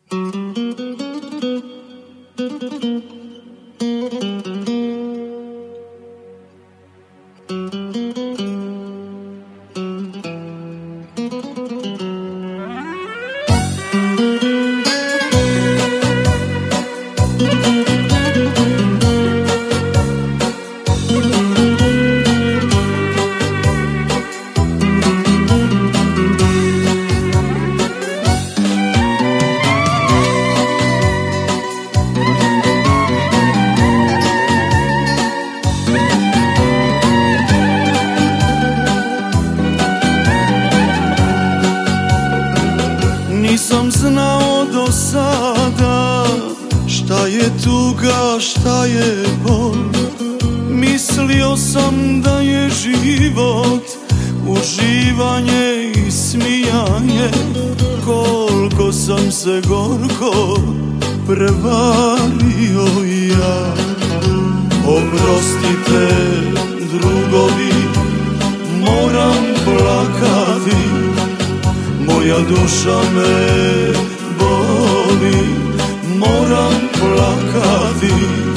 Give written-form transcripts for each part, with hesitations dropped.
Nisam znao do sada šta je tuga, šta je bol. Mislio sam da je život uživanje i smijanje. Koliko sam se gorko prevario ja. Oprostite drugovi, moram plakati, moja duša me boli, moram plakati.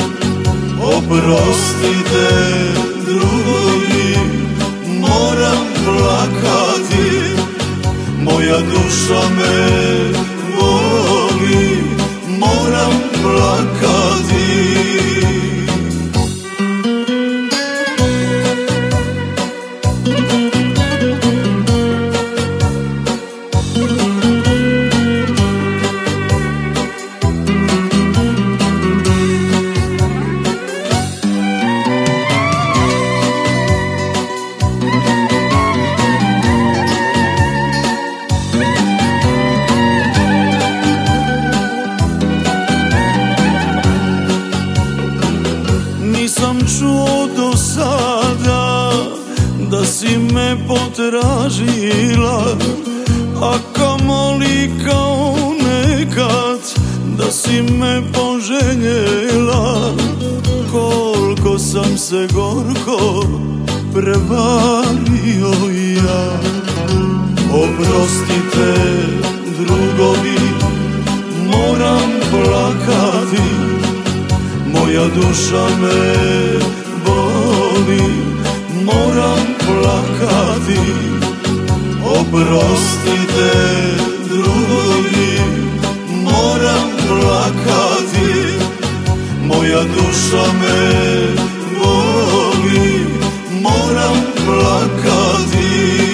Oprostite drugovi, moram plakati, moja duša me boli, moram plakati. Nisam čuo do sada da si me potražila, a kamoli kao nekad da si me poželjela. Koliko sam se gorko prevario ja. Oprostite drugovi, moram plakati, moja duša me boli, moram plakati. Oprostite drugovi, moram plakati, moja duša me boli, moram plakati.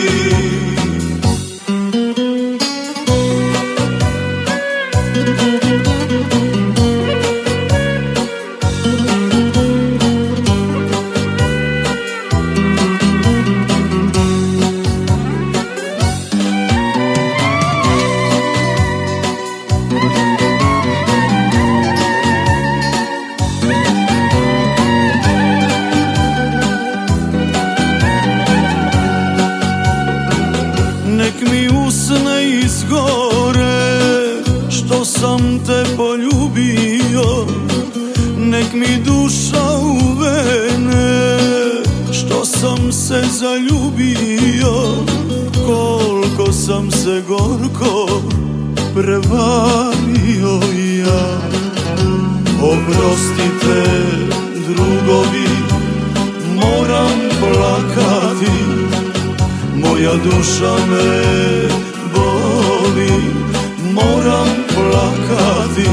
Nek mi usne izgore što sam te poljubio, nek mi duša uvene što sam se zaljubio. Koliko sam se gorko prevario ja. Oprostite drugovi, moram plakati, moja duša me boli, moram plakati.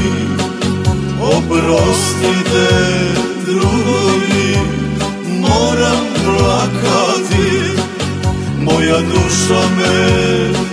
Oprostite drugovi, moram plakati, moja duša me